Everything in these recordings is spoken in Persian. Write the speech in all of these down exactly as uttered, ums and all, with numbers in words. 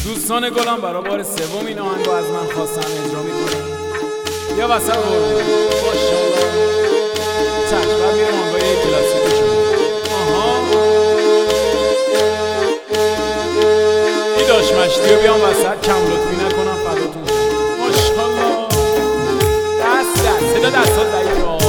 دوستان گلم برای بار سوم این آهنگو از من خواستن اجرا میکنم. یه وسط قربون ماشاءالله چشم بر میرم آنگاه یه کلاسیک شما. آها ای داشت مشتی رو بیام وسط کم لطفی نکنم فداتون شما. ماشاءالله دست دست صدا دست ها ضعیفه ها.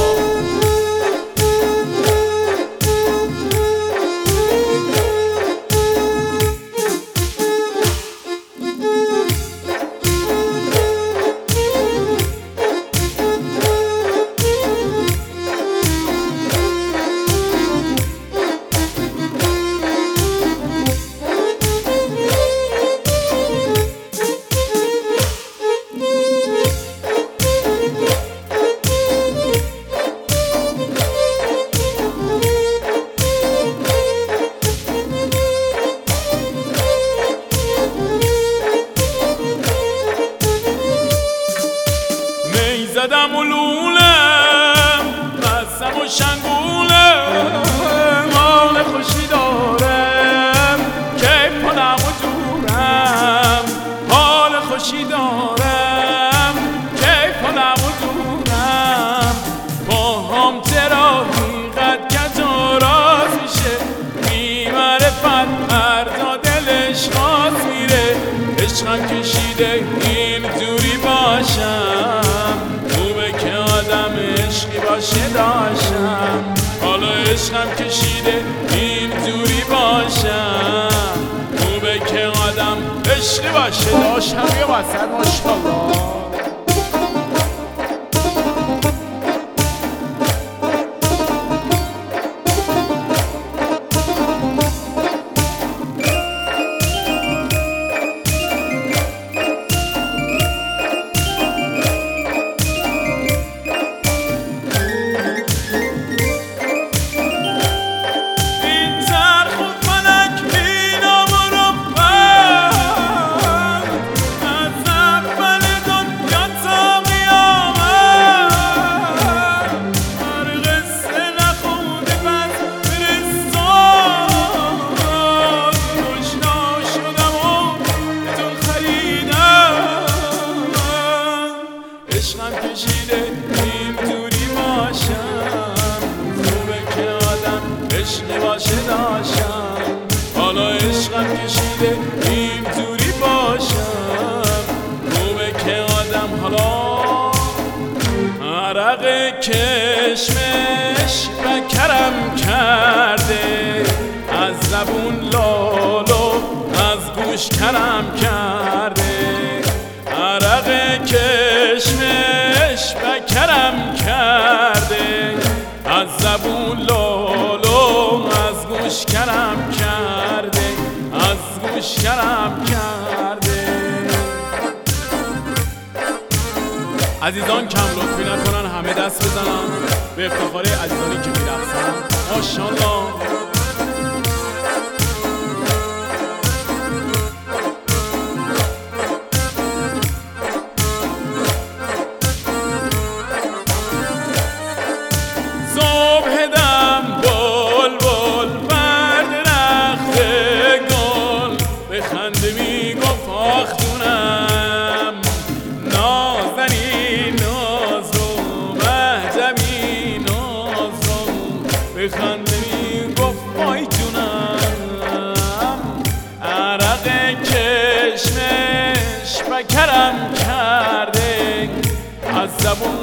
زدم و لولم بستم و شنگولم حال خوشی دارم که کنم و دورم حال خوشی دارم که کنم و دورم با هم ترا حقیقت که راز میشه بی‌معرفت مردا دلش خواست میره عشقم کشیده این دوری باشم عشقی باشه داشتم حالا عشقم کشیده این دوری باشم خوبه که آدم عشقی باشه داشتم یه وسط ماشاءالله. عشقم کشیده این دوری باشم خوبه که آدم عشقی باشه داشتم حالا عشقم کشیده این دوری باشم خوبه که آدم حالا عرق کشمش و کرم کرده از زبون لالو از گوش کرم کرده عرق کشمش و کرم کرده از زبون لالو از گوش کرم کرده از گوش کرم کرده. عزیزان کم لطفی نکنن همه دست بزنن به افتخار عزیزانی که میرقصن ماشاءالله. خنده میگفت آختونم نازنی نازو مهجمی نازو به خنده میگفت وای جونم عرق کشمش و کرم کرده از زبون